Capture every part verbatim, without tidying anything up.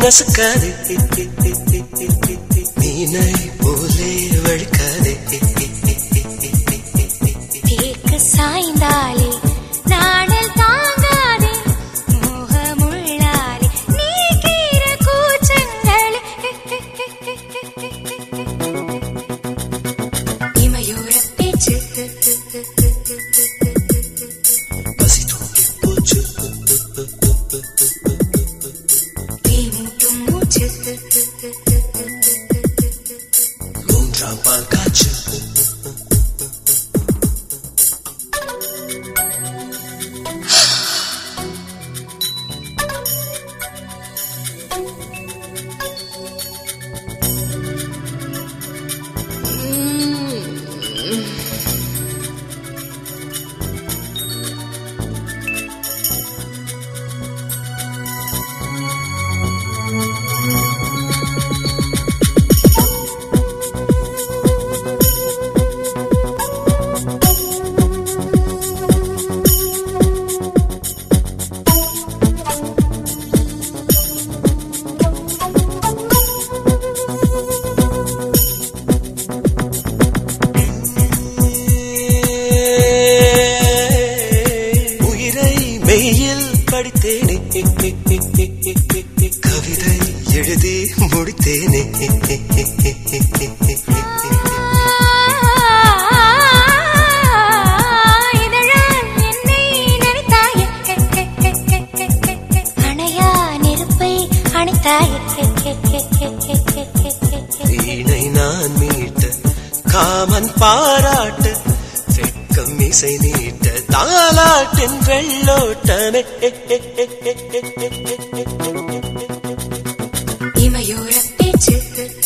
நசுக்காதே மீனை போலே வழுக்காதே தேக்கு சாய்ந்தாலே நாடல் தாங்காதே மோகமுள்ளாலே நீ கீர கூச்சங்களே இமையோர பேச்சு பசி தூண்டி போச்சு நீ மூட்டும் மூச்சு மூன்றாம் பால் காய்ச்சு மெய்யில் படித்தேனே கவிதை எழுதி முடித்தேனே இதழால் என்னை நினைத்தாயே அணையா நெருப்பை அணைத்தாயே வீணை நான் மீட்ட காமன் பாராட்ட வெட்கம் இசை நீட்ட தாலாட்டின் வெள்ளோட்டமே இமையோர பேச்சு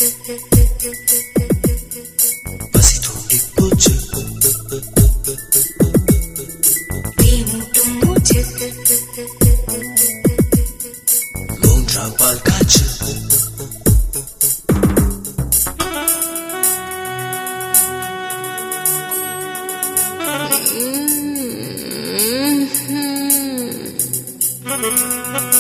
பசி தூண்டி போச்சு நீ மூட்டும் மூச்சு மூன்றாம் பால் காய்ச்சு Mm-hmm.